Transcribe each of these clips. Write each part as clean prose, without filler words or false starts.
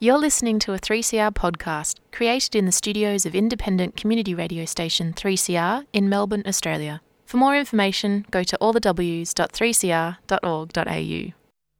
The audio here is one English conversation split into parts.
You're listening to a 3CR podcast created in the studios of independent community radio station 3CR in Melbourne, Australia. For more information, go to allthews.3cr.org.au.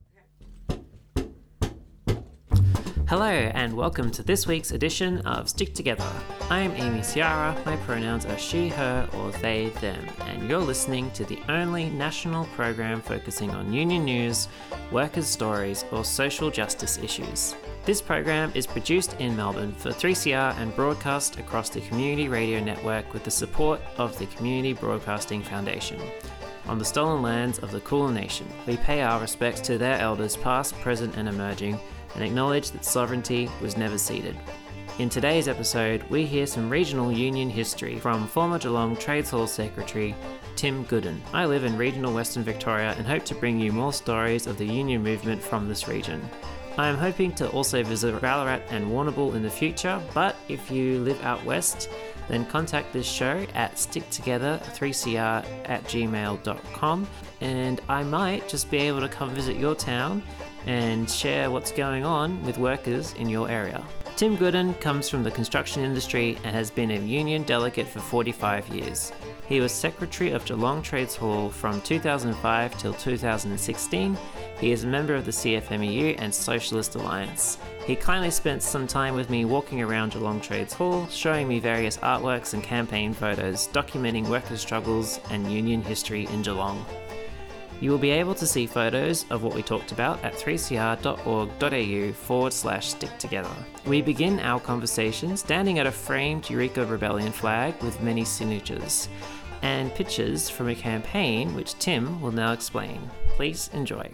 Hello and welcome to this week's edition of Stick Together. I am Amy Ciara, my pronouns are she, her or they, them, and you're listening to the only national program focusing on union news, workers' stories or social justice issues. This program is produced in Melbourne for 3CR and broadcast across the Community Radio Network with the support of the Community Broadcasting Foundation. On the stolen lands of the Kulin Nation, we pay our respects to their elders past, present and emerging, and acknowledge that sovereignty was never ceded. In today's episode, we hear some regional union history from former Geelong Trades Hall Secretary Tim Gooden. I live in regional Western Victoria and hope to bring you more stories of the union movement from this region. I am hoping to also visit Ballarat and Warrnambool in the future, but if you live out west, then contact this show at sticktogether3cr@gmail.com and I might just be able to come visit your town and share what's going on with workers in your area. Tim Gooden comes from the construction industry and has been a union delegate for 45 years. He was Secretary of Geelong Trades Hall from 2005 till 2016. He is a member of the CFMEU and Socialist Alliance. He kindly spent some time with me walking around Geelong Trades Hall, showing me various artworks and campaign photos, documenting workers' struggles and union history in Geelong. You will be able to see photos of what we talked about at 3cr.org.au/sticktogether. We begin our conversation standing at a framed Eureka Rebellion flag with many signatures and pictures from a campaign which Tim will now explain. Please enjoy.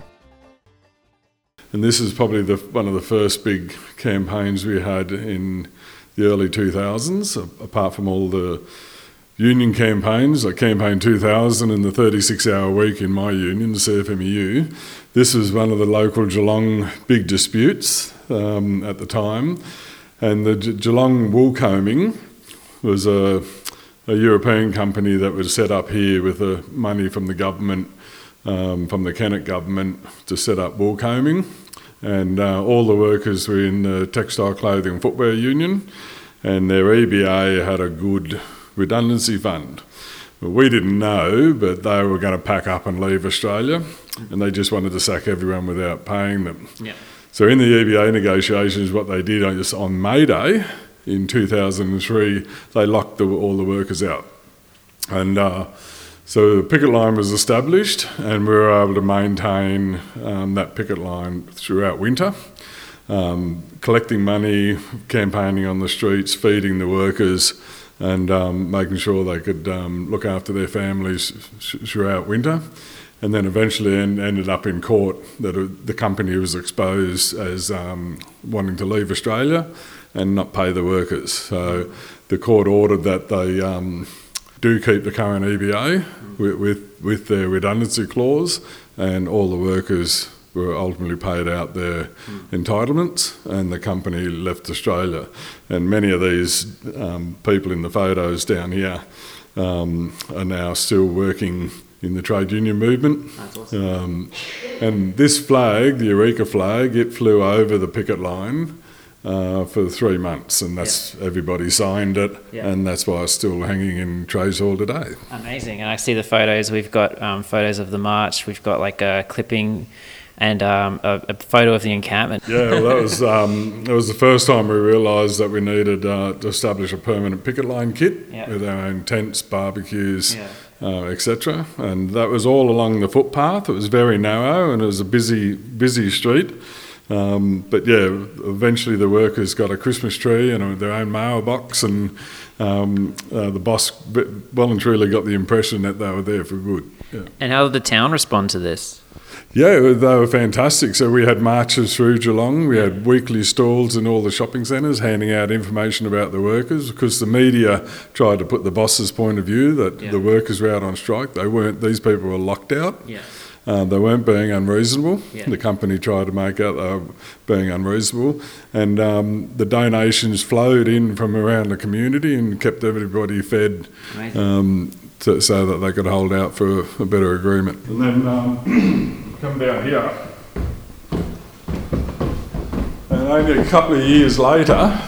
And this is probably one of the first big campaigns we had in the early 2000s, apart from all the union campaigns, like Campaign 2000 and the 36-hour week in my union, the CFMEU. This was one of the local Geelong big disputes at the time. And the Geelong Wool Combing was a European company that was set up here with the money from the government, from the Kennett government, to set up wool combing. And all the workers were in the Textile Clothing and Footwear Union, and their EBA had a good redundancy fund. Well, we didn't know, but they were going to pack up and leave Australia, and they just wanted to sack everyone without paying them. Yeah. So in the EBA negotiations, what they did on May Day in 2003, they locked all the workers out. And so the picket line was established, and we were able to maintain that picket line throughout winter, collecting money, campaigning on the streets, feeding the workers, and making sure they could look after their families throughout winter. And then eventually ended up in court that the company was exposed as wanting to leave Australia and not pay the workers. So the court ordered that they do keep the current EBA with their redundancy clause, and all the workers were ultimately paid out their entitlements, and the company left Australia. And many of these people in the photos down here are now still working in the trade union movement. That's awesome. And this flag, the Eureka flag, it flew over the picket line for 3 months, and that's everybody signed it, and that's why it's still hanging in Trades Hall today. Amazing. And I see the photos. We've got photos of the march. We've got like a clipping and a photo of the encampment. Yeah, well, that was the first time we realised that we needed to establish a permanent picket line kit with our own tents, barbecues, etc. And that was all along the footpath. It was very narrow and it was a busy street. But eventually the workers got a Christmas tree and their own mailbox, and the boss well and truly got the impression that they were there for good. Yeah. And how did the town respond to this? Yeah, they were fantastic. So we had marches through Geelong. We had weekly stalls in all the shopping centres handing out information about the workers, because the media tried to put the boss's point of view that the workers were out on strike. They weren't. These people were locked out. Yeah. They weren't being unreasonable. Yeah. The company tried to make out they were being unreasonable. And the donations flowed in from around the community and kept everybody fed so that they could hold out for a better agreement. And then come down here. And only a couple of years later,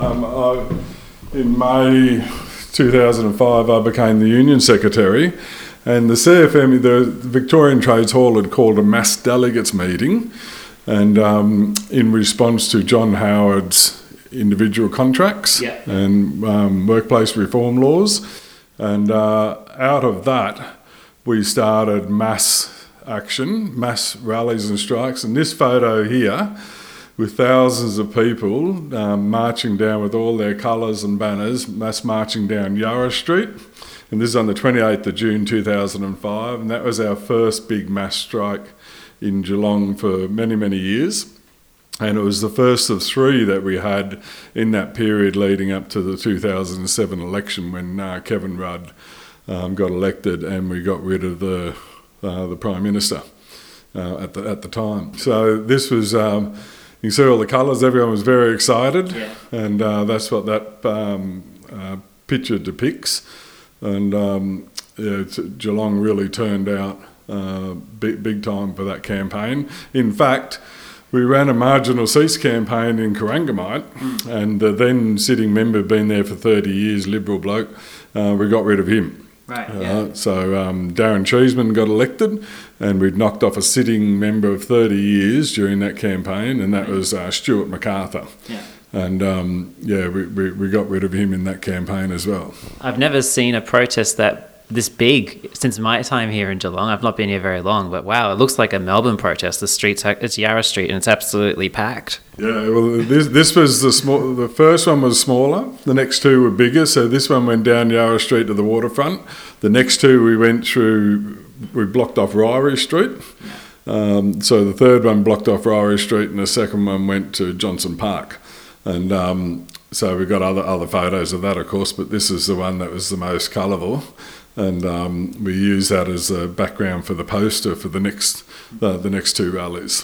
in May 2005, I became the Union Secretary, and the CFM, the Victorian Trades Hall, had called a mass delegates meeting, and in response to John Howard's individual contracts and workplace reform laws, and out of that we started mass action, mass rallies and strikes, and this photo here with thousands of people marching down with all their colours and banners, mass marching down Yarra Street. And this is on the 28th of June 2005, and that was our first big mass strike in Geelong for many, many years. And it was the first of three that we had in that period leading up to the 2007 election when Kevin Rudd got elected and we got rid of the Prime Minister at the time. So this was... you can see all the colours, everyone was very excited, and that's what that picture depicts. And Geelong really turned out big time for that campaign. In fact, we ran a marginal seats campaign in Corangamite, and the then sitting member had been there for 30 years, Liberal bloke, we got rid of him. Right, so Darren Cheeseman got elected, and we'd knocked off a sitting member of 30 years during that campaign, and that was Stuart MacArthur. Yeah. And we got rid of him in that campaign as well. I've never seen a protest this big since my time here in Geelong. I've not been here very long, but wow, it looks like a Melbourne protest. The streets, it's Yarra Street, and it's absolutely packed. Yeah, well, this was the first one was smaller. The next two were bigger. So this one went down Yarra Street to the waterfront. The next two we blocked off Ryrie Street. So the third one blocked off Ryrie Street, and the second one went to Johnson Park. And so we got other photos of that, of course, but this is the one that was the most colourful. And we use that as a background for the poster for the next two rallies.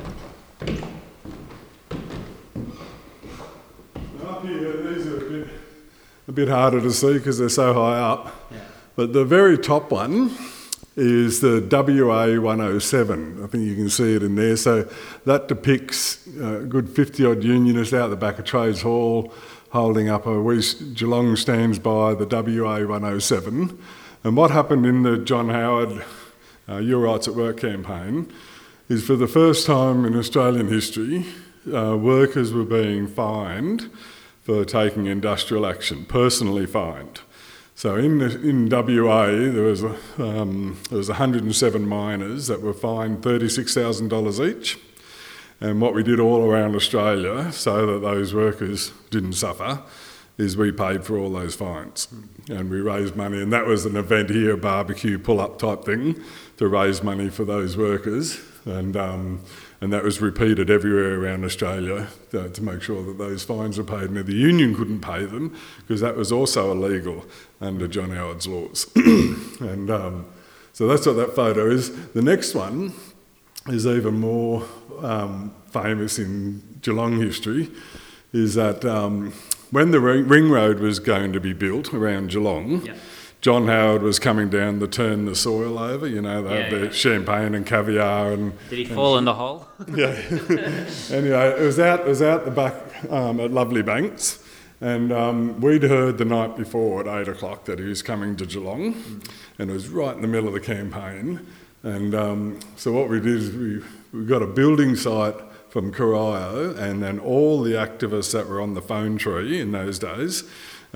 Up here, these are a bit harder to see because they're so high up. Yeah. But the very top one is the WA 107. I think you can see it in there. So that depicts a good 50-odd unionists out the back of Trades Hall holding up Geelong stands by the WA 107. And what happened in the John Howard Your Rights at Work campaign is for the first time in Australian history, workers were being fined for taking industrial action, personally fined. So in WA, there was 107 miners that were fined $36,000 each. And what we did all around Australia, so that those workers didn't suffer, is we paid for all those fines. And we raised money, and that was an event here, a barbecue pull-up type thing, to raise money for those workers. And that was repeated everywhere around Australia to make sure that those fines were paid. Now, the union couldn't pay them because that was also illegal under John Howard's laws. And so that's what that photo is. The next one is even more famous in Geelong history, is that when the ring road was going to be built around Geelong, John Howard was coming down to turn the soil over, the champagne and caviar. And did he fall in the hole? Yeah. Anyway, it was out the back at Lovely Banks, and we'd heard the night before at 8 o'clock that he was coming to Geelong, and it was right in the middle of the campaign. And so what we did is we got a building site from Corio, and then all the activists that were on the phone tree in those days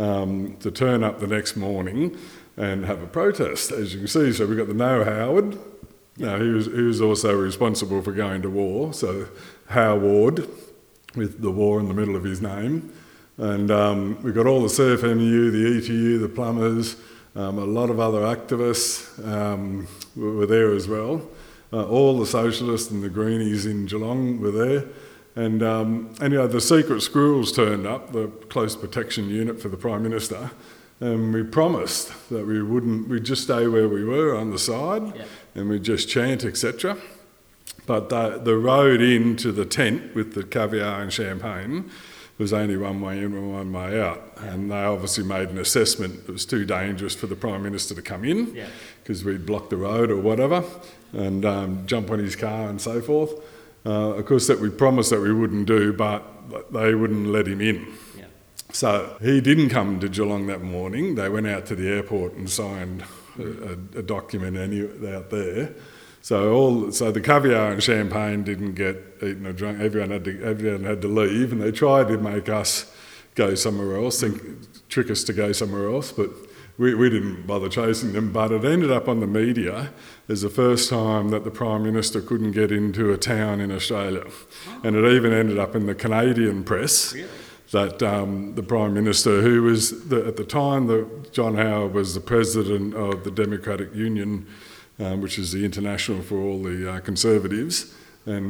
to turn up the next morning and have a protest, as you can see. So we got the No Howard. Now he was also responsible for going to war, so Howard, with the war in the middle of his name. And we got all the CFMU, the ETU, the plumbers, a lot of other activists were there as well. All the socialists and the greenies in Geelong were there. And the secret squirrels turned up, the close protection unit for the Prime Minister, and we promised that we'd just stay where we were on the side, and we'd just chant, etc. But the road into the tent with the caviar and champagne was only one way in and one way out. And they obviously made an assessment it was too dangerous for the Prime Minister to come in because we'd blocked the road or whatever and jump on his car and so forth. of course, that we promised that we wouldn't do, but they wouldn't let him in. Yeah. So he didn't come to Geelong that morning. They went out to the airport and signed a document out there. So the caviar and champagne didn't get eaten or drunk. Everyone had to leave, and they tried to make us go somewhere else, trick us to go somewhere else, but we didn't bother chasing them. But it ended up on the media as the first time that the Prime Minister couldn't get into a town in Australia. And it even ended up in the Canadian press. Really? That the Prime Minister, who was, at the time, John Howard was the President of the Democratic Union, which is the international for all the Conservatives. And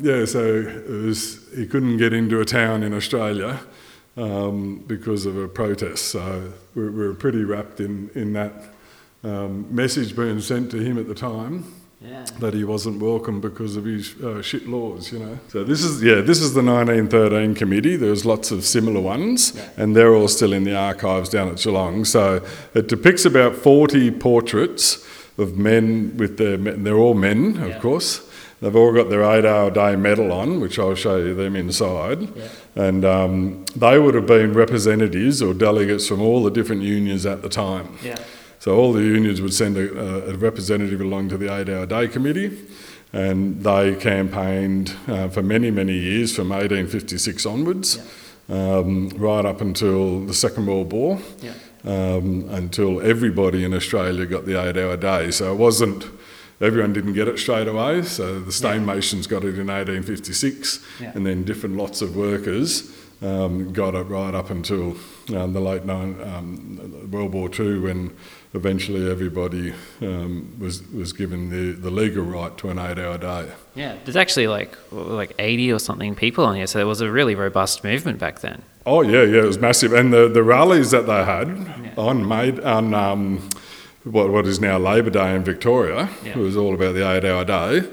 so he couldn't get into a town in Australia because of a protest. So we were pretty wrapped in that message being sent to him at the time. Yeah. That he wasn't welcome because of his shit laws, you know. So this is the 1913 committee. There's lots of similar ones, and they're all still in the archives down at Geelong. So it depicts about 40 portraits of men they're all men, of course. They've all got their 8-hour day medal on, which I'll show you them inside. Yeah. And they would have been representatives or delegates from all the different unions at the time. Yeah. So all the unions would send a representative along to the 8-hour day committee, and they campaigned for many, many years, from 1856 onwards, right up until the Second World War, until everybody in Australia got the 8-hour day. So it wasn't, everyone didn't get it straight away. So the Stainmasons got it in 1856, and then different lots of workers got it right up until the late World War II, when eventually everybody was given the legal right to an 8-hour day. Yeah, there's actually like 80 or something people on here, so there was a really robust movement back then. Oh yeah, it was massive, and the rallies that they had on what is now Labor Day in Victoria, it was all about the 8-hour day.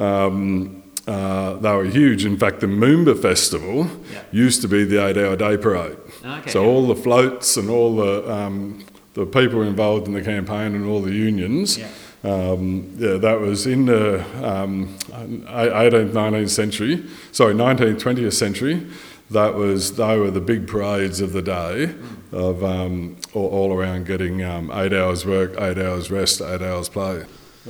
They were huge. In fact, the Moomba Festival used to be the 8-hour day parade. Okay, so all the floats and all the people involved in the campaign and all the unions, that was in the 18th, 19th century, 19th, 20th century. They were the big parades of the day, of all around getting 8 hours work, 8 hours rest, 8 hours play.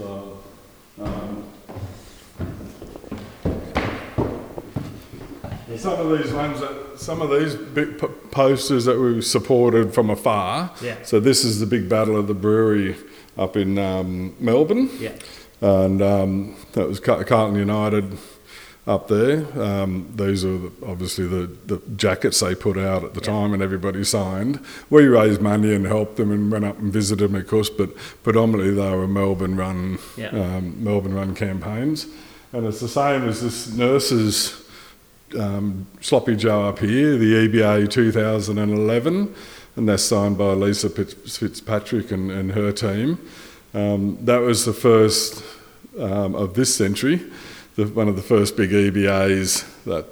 Some of these big posters that we supported from afar. Yeah. So this is the big battle of the brewery up in Melbourne. Yeah. And that was Carlton United up there. These are obviously the jackets they put out at the time, and everybody signed. We raised money and helped them and went up and visited them, of course, but predominantly they were Melbourne-run campaigns. And it's the same as this nurses' Sloppy Joe up here, the EBA 2011, and that's signed by Lisa Fitzpatrick and her team. That was the first of this century, one of the first big EBAs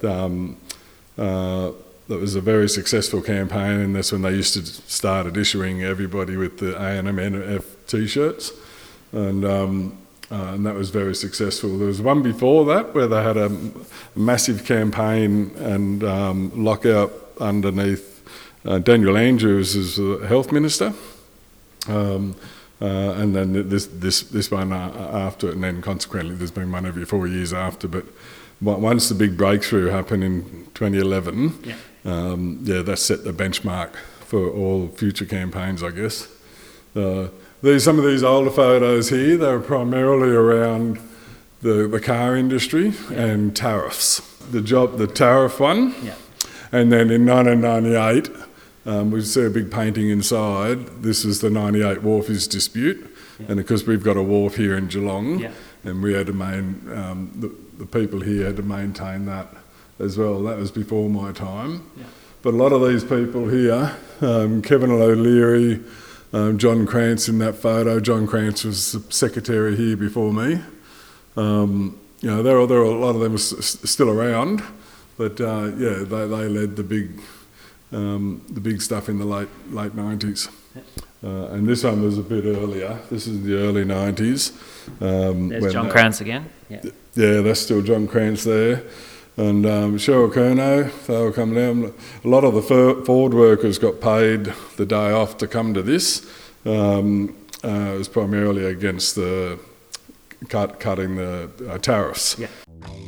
that was a very successful campaign, and that's when they used to started issuing everybody with the A&M T-shirts, and that was very successful. There was one before that where they had a massive campaign and lockout underneath Daniel Andrews as the health minister, and then this one after it, and then consequently there's been one every 4 years after. But once the big breakthrough happened in 2011, that set the benchmark for all future campaigns, I guess. Some of these older photos here, they were primarily around the car industry and tariffs. The tariff one, and then in 1998, we see a big painting inside. This is the 98 wharfies dispute, and of course we've got a wharf here in Geelong, and we had to the people here had to maintain that as well. That was before my time, but a lot of these people here, Kevin O'Leary, John Krantz in that photo. John Krantz was the secretary here before me. There are a lot of them are still around, but they led the big stuff in the late 90s. And this one was a bit earlier. This is the early 90s. There's John Krantz again. Yeah. Yeah, that's still John Krantz there. And Cheryl Curnow, they were coming down. A lot of the Ford workers got paid the day off to come to this. It was primarily against the cutting the tariffs. Yeah.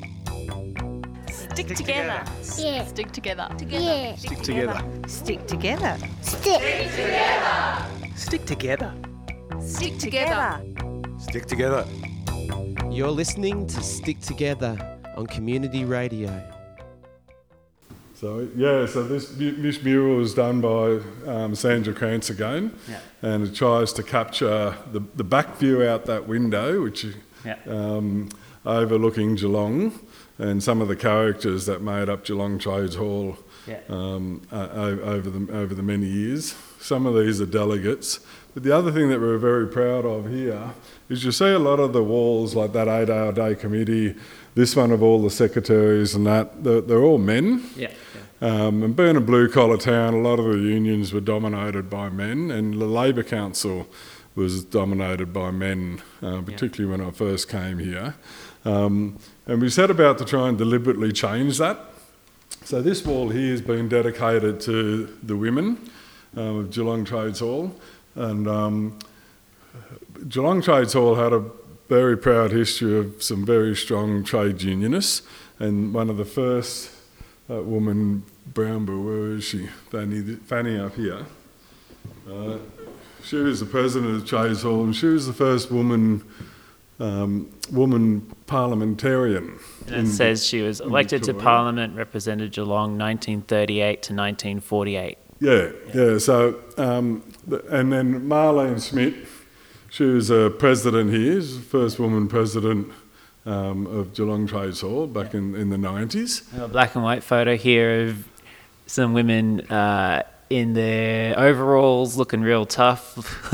Stick together. Yeah. Stick together. Yeah. Stick together. Stick together. Stick. Stick together. Stick together. Stick together. You're listening to Stick Together on Community Radio. So this mural was done by Sandra Krantz again, and it tries to capture the back view out that window, which overlooking Geelong, and some of the characters that made up Geelong Trades Hall over the many years. Some of these are delegates, but the other thing that we're very proud of here is you see a lot of the walls, like that 8-hour day committee, this one of all the secretaries and that, they're all men. Yeah. And being a blue-collar town, a lot of the unions were dominated by men, and the Labor Council was dominated by men, particularly when I first came here. And we set about to try and deliberately change that. So this wall here has been dedicated to the women of Geelong Trades Hall. And Geelong Trades Hall had a very proud history of some very strong trade unionists. And one of the first woman, Brownbill, where is she? Fanny up here. She was the president of Trades Hall, and she was the first woman parliamentarian. And it says she was elected to Parliament, represented Geelong 1938 to 1948. Yeah. So, and then Marlene Schmidt, she was a president here, she's the first woman president of Geelong Trades Hall back in the 90s. A black and white photo here of some women in their overalls looking real tough.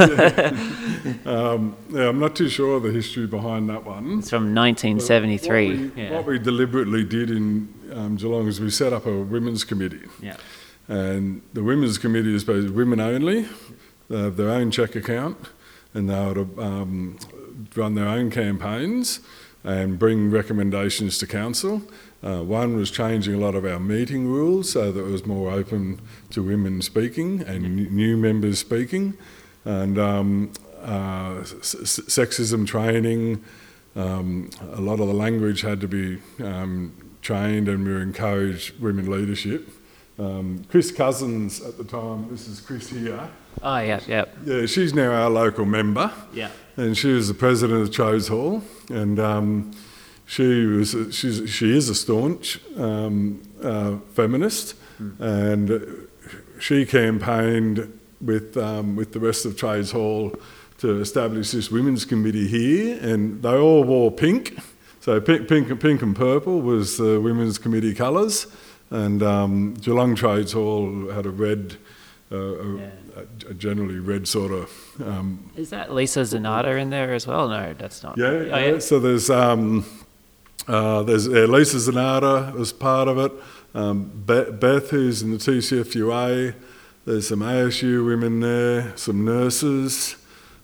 I'm not too sure of the history behind that one. It's from 1973. What we deliberately did in Geelong is we set up a women's committee. Yeah. And the women's committee is basically women only. They have their own check account, and they would run their own campaigns and bring recommendations to council. One was changing a lot of our meeting rules so that it was more open to women speaking and new members speaking, and sexism training. A lot of the language had to be trained, and we encouraged women leadership. Chris Cousins at the time, this is Chris here. Oh, yeah. Yeah, she's now our local member. Yeah. And she was the president of Trades Hall, and she is a staunch feminist, and she campaigned with the rest of Trades Hall to establish this women's committee here, and they all wore pink. So pink and purple was the women's committee colours, and Geelong Trades Hall had a red. A generally red sort of... Is that Lisa Zanata in there as well? No, that's not. Yeah. So there's Lisa Zanata was part of it. Beth, who's in the TCFUA. There's some ASU women there, some nurses,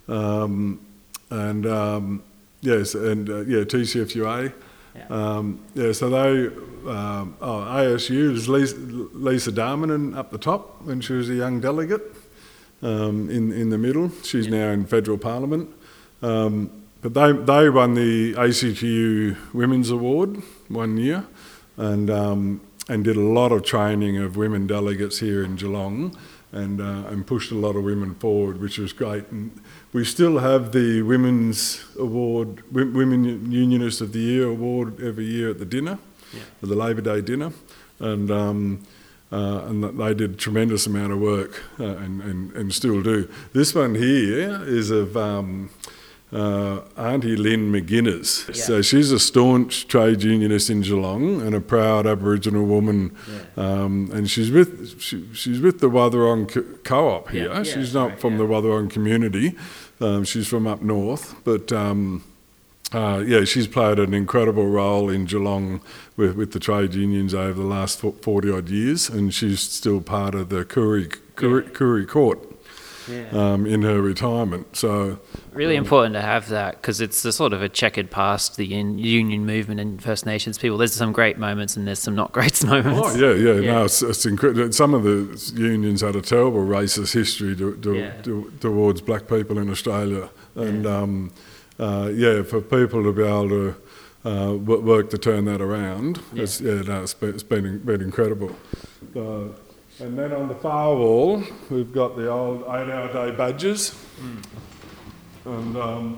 TCFUA. Yeah. So they... ASU is Lisa Darmanin up the top when she was a young delegate, in the middle. She's now in federal parliament. But they won the ACTU Women's Award one year, and did a lot of training of women delegates here in Geelong, and pushed a lot of women forward, which was great. And we still have the Women's Award, Women Unionist of the Year award every year at the dinner. For the Labor Day dinner, and they did a tremendous amount of work, and still do. This one here is of Auntie Lynn McGuinness. Yeah. So she's a staunch trade unionist in Geelong and a proud Aboriginal woman, and she's with the Wathaurong Co-op here. Yeah. She's not from the Wathaurong community. She's from up north, but. She's played an incredible role in Geelong with the trade unions over the last 40 odd years, and she's still part of the Koori Court. in her retirement. So really important to have that, because it's a sort of a checkered past, the union movement and First Nations people. There's some great moments and there's some not great moments. Oh yeah. No, it's incredible. Some of the unions had a terrible racist history towards black people in Australia, and for people to be able to work to turn that around, it's been incredible. And then on the far wall, we've got the old 8-hour day badges, and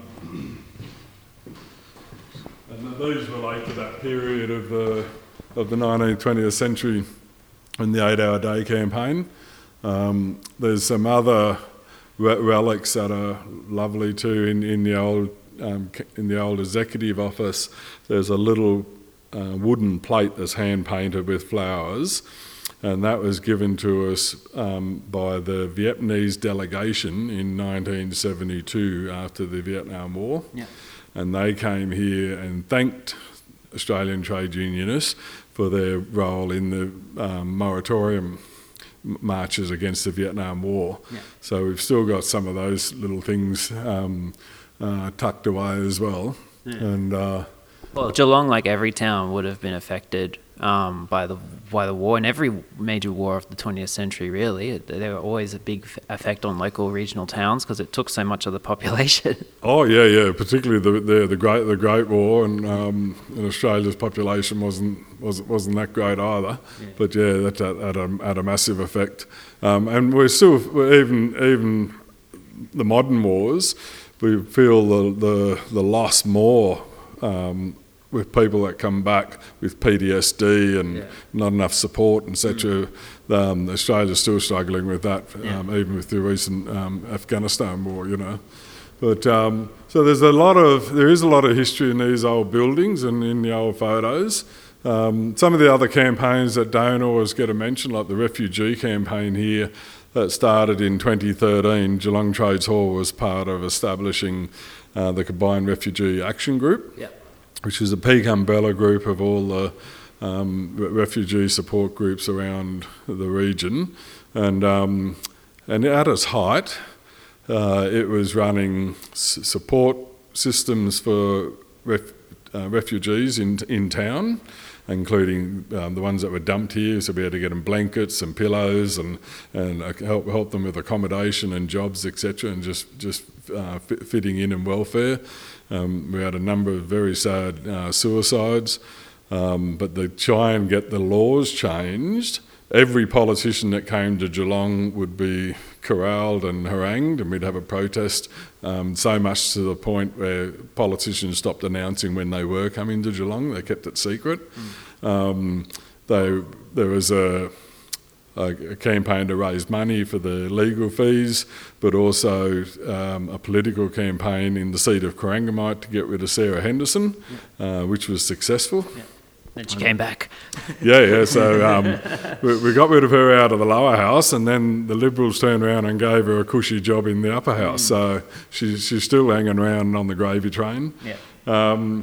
these relate to that period of the 19th, 20th century and the 8-hour day campaign. There's some other relics that are lovely too in the old executive office. There's a little wooden plate that's hand painted with flowers, and that was given to us by the Vietnamese delegation in 1972 after the Vietnam War. Yeah. And they came here and thanked Australian trade unionists for their role in the moratorium marches against the Vietnam War. Yeah. So we've still got some of those little things tucked away as well. Yeah. And well, Geelong, like every town, would have been affected by the war, and every major war of the 20th century, really. There were always a big effect on local regional towns because it took so much of the population. Oh yeah, particularly the Great War, and Australia's population wasn't that great either. Yeah. But that had a massive effect, and we're even the modern wars. We feel the loss more. With people that come back with PTSD and not enough support, etc. Australia's still struggling with that, even with the recent Afghanistan war, But so there is a lot of history in these old buildings and in the old photos. Some of the other campaigns that don't always get a mention, like the refugee campaign here, that started in 2013. Geelong Trades Hall was part of establishing the Combined Refugee Action Group. Yep. Which is a peak umbrella group of all the refugee support groups around the region. And at its height, it was running support systems for refugees in town, including the ones that were dumped here, so we had to get them blankets and pillows and help them with accommodation and jobs, etc., and just fitting in and welfare. We had a number of very sad suicides, but to try and get the laws changed, every politician that came to Geelong would be corralled and harangued, and we'd have a protest, so much to the point where politicians stopped announcing when they were coming to Geelong. They kept it secret. There was a campaign to raise money for the legal fees, but also a political campaign in the seat of Corangamite to get rid of Sarah Henderson, which was successful. Yeah. Then she came back. Yeah. So we got rid of her out of the lower house, and then the Liberals turned around and gave her a cushy job in the upper house. So she's still hanging around on the gravy train. Yeah.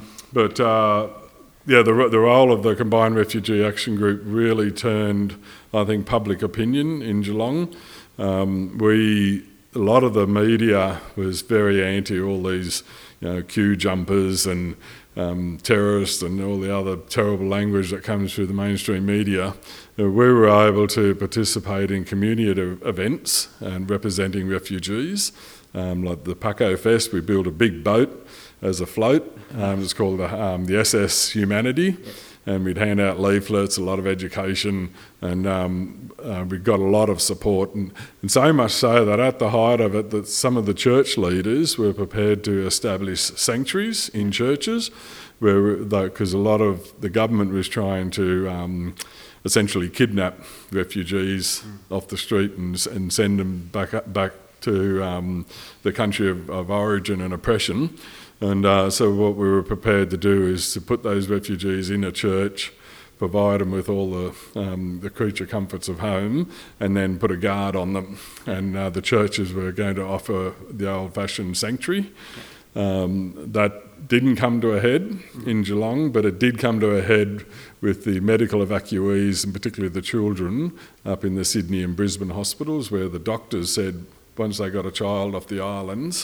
The role of the Combined Refugee Action Group really turned, I think, public opinion in Geelong. A lot of the media was very anti all these, queue jumpers and terrorists and all the other terrible language that comes through the mainstream media. We were able to participate in community events and representing refugees, like the Paco Fest. We built a big boat as a float. It's called the SS Humanity, and we'd hand out leaflets, a lot of education, and we got a lot of support, and so much so that at the height of it, that some of the church leaders were prepared to establish sanctuaries in churches, because a lot of the government was trying to essentially kidnap refugees off the street and send them back to the country of origin and oppression. And so what we were prepared to do is to put those refugees in a church, provide them with all the creature comforts of home, and then put a guard on them. And the churches were going to offer the old-fashioned sanctuary. That didn't come to a head in Geelong, but it did come to a head with the medical evacuees, and particularly the children, up in the Sydney and Brisbane hospitals, where the doctors said, once they got a child off the islands,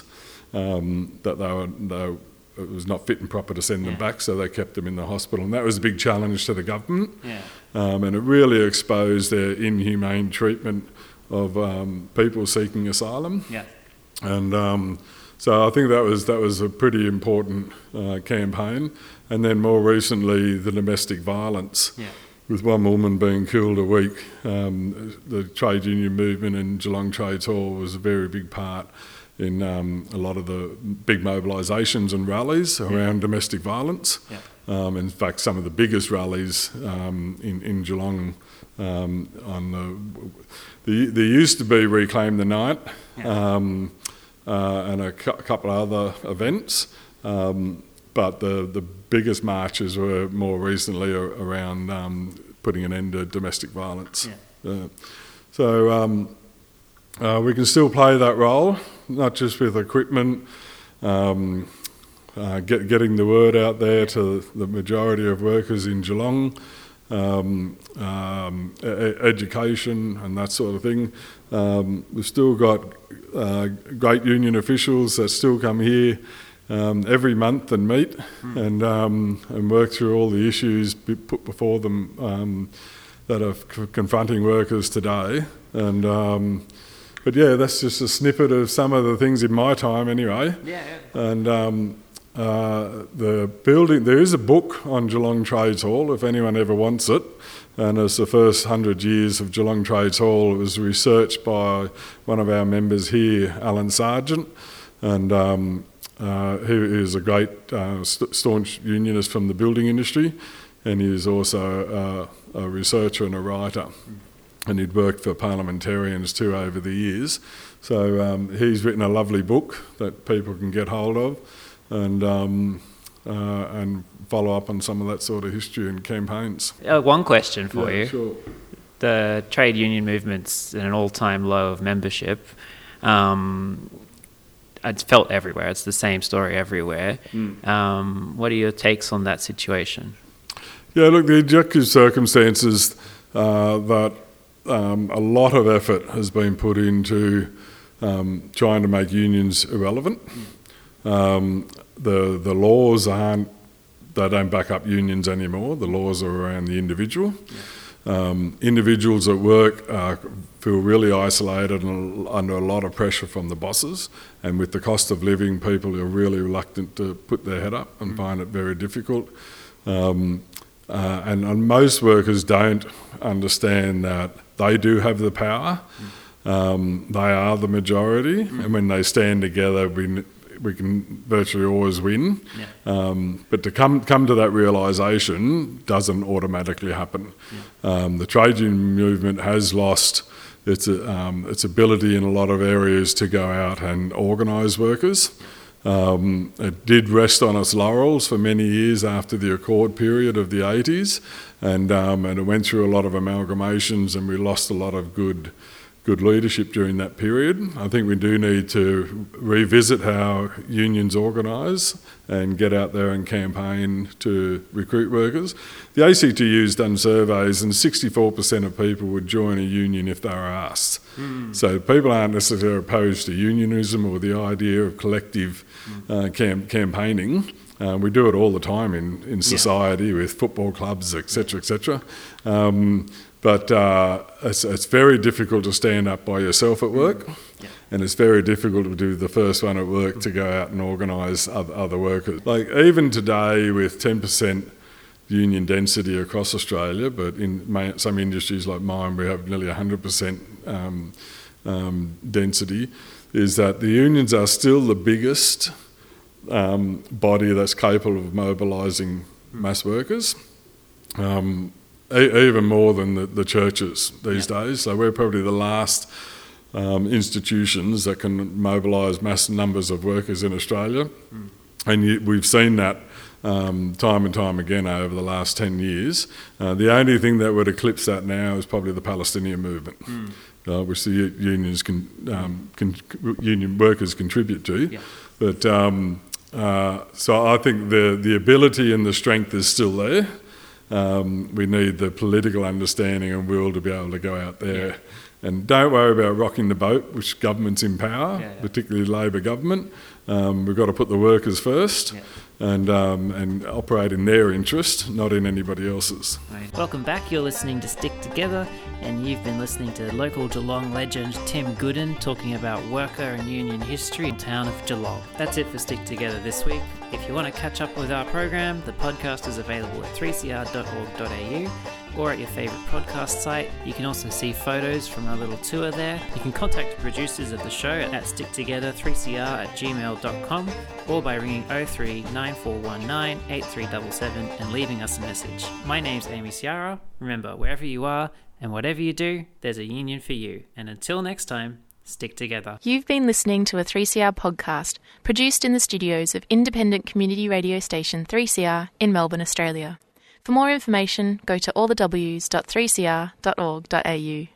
that it was not fit and proper to send them back, so they kept them in the hospital. And that was a big challenge to the government. And it really exposed their inhumane treatment of people seeking asylum. And so I think that was a pretty important campaign. And then more recently, the domestic violence, with one woman being killed a week. The trade union movement in Geelong Trades Hall was a very big part in a lot of the big mobilisations and rallies around domestic violence. In fact, some of the biggest rallies in Geelong there used to be Reclaim the Night and a couple of other events, but the biggest marches were more recently around putting an end to domestic violence. So we can still play that role, not just with equipment, getting the word out there to the majority of workers in Geelong, education and that sort of thing. We've still got great union officials that still come here every month and meet and work through all the issues put before them that are confronting workers today. But yeah, that's just a snippet of some of the things in my time anyway. And the building, there is a book on Geelong Trades Hall if anyone ever wants it, and it's the first 100 years of Geelong Trades Hall. It was researched by one of our members here, Alan Sargent, and he is a great staunch unionist from the building industry, and he is also a researcher and a writer. And he'd worked for parliamentarians too over the years. So he's written a lovely book that people can get hold of and follow up on some of that sort of history and campaigns. One question for you. Sure. The trade union movement's at an all-time low of membership. It's felt everywhere. It's the same story everywhere. What are your takes on that situation? Yeah, look, the objective circumstances that a lot of effort has been put into trying to make unions irrelevant. The laws they don't back up unions anymore. The laws are around the individual. Individuals at work feel really isolated and under a lot of pressure from the bosses, and with the cost of living, people are really reluctant to put their head up and find it very difficult. And most workers don't understand that they do have the power. They are the majority, and when they stand together, we can virtually always win. But to come to that realisation doesn't automatically happen. The trade union movement has lost its ability in a lot of areas to go out and organise workers. It did rest on its laurels for many years after the Accord period of the 80s, and it went through a lot of amalgamations, and we lost a lot of good leadership during that period. I think we do need to revisit how unions organise and get out there and campaign to recruit workers. The ACTU's done surveys, and 64% of people would join a union if they were asked. So people aren't necessarily opposed to unionism or the idea of collective campaigning. We do it all the time in society with football clubs, etc., etc. But it's very difficult to stand up by yourself at work, and it's very difficult to do the first one at work to go out and organise other workers. Like even today with 10% union density across Australia, but in some industries like mine we have nearly 100% density, is that the unions are still the biggest body that's capable of mobilising mass workers. Even more than the churches these days. So we're probably the last institutions that can mobilise mass numbers of workers in Australia. And we've seen that time and time again over the last 10 years. The only thing that would eclipse that now is probably the Palestinian movement, which the unions union workers contribute to. But so I think the ability and the strength is still there. We need the political understanding and will to be able to go out there And don't worry about rocking the boat, which government's in power, Yeah. particularly Labor government. We've got to put the workers first and operate in their interest, not in anybody else's. Right. Welcome back. You're listening to Stick Together, and you've been listening to local Geelong legend Tim Gooden talking about worker and union history in the town of Geelong. That's it for Stick Together this week. If you want to catch up with our program, the podcast is available at 3cr.org.au or at your favourite podcast site. You can also see photos from our little tour there. You can contact the producers of the show at sticktogether3cr@gmail.com or by ringing 03 9419 8377 and leaving us a message. My name's Amy Ciara. Remember, wherever you are and whatever you do, there's a union for you. And until next time, stick together. You've been listening to a 3CR podcast produced in the studios of independent community radio station 3CR in Melbourne, Australia. For more information, go to allthews.3cr.org.au.